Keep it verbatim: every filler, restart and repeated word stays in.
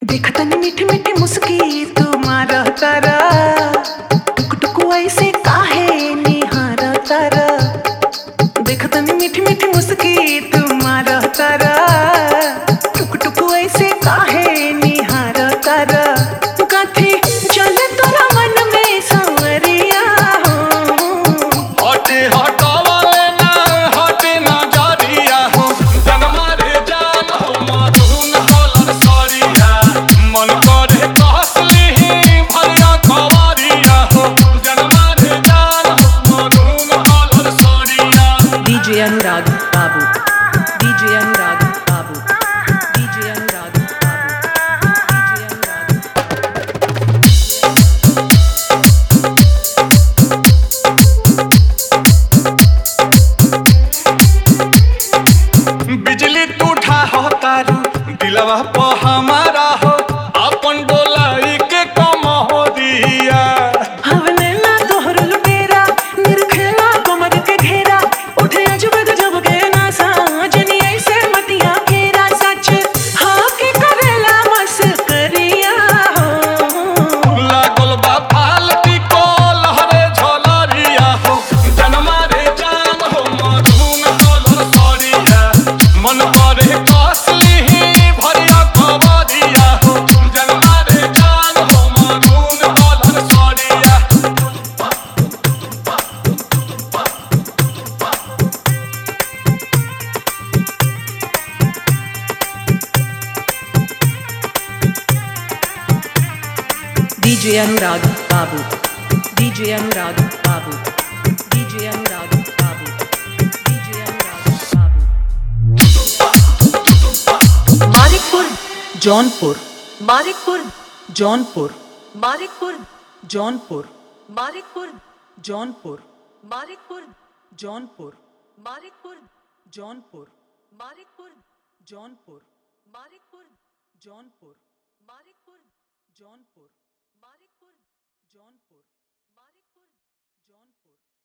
देखतनी मीठी मीठी मुस्की तुम्हारा तारा टुक टुक ऐसे काहे निहारा तारा। देखतनी मीठी मीठी मुस्की तुम्हारा तारा टुक टुक ऐसे काहे निहारा तारा। कथी चले तोरा मन में सांवरिया हो हटे हटावले ना हटे ना जारिया हो जनमा रे जान हो मधुन हलर सरिया मन करे कहसली भरिया खबरिया हो जनमा रे जान हो मधुन हलर सरिया। डीजे अनुराग बाबू, डीजे अनुराग बाबू, डीजे अनुराग बाबू, डीजे अनुराग। बिजली टूटा हो तारू दिलवा पे हमारा हो अपन डोलाई के कम हो दिया। हवने ना तोहर लुटेरा निरखेला कमर के घेरा उठे अजब गजब के नासा जनी ऐसे मतिया घेरा। सच हाँ के करेला मस्करिया हो लागल बा फालती को लहरे झलरिया हो जनमा रे जान हो मधुन हलर सरिया मन करे कसली भरिया खबरिया हो जनमा रे जान हो मधुन हलर सरिया। डीजे अनुराग बाबू, डीजे अनुराग बाबू, डीजे अनुराग बाबू, डीजे अनुराग बाबू। मानिकपुर जौनपुर, मानिकपुर जौनपुर, मानिकपुर जौनपुर, मानिकपुर जौनपुर, मानिकपुर जौनपुर, मानिकपुर जौनपुर, मानिकपुर जौनपुर, मानिकपुर जौनपुर, मानिकपुर जौनपुर, मानिकपुर जौनपुर, मानिकपुर जौनपुर।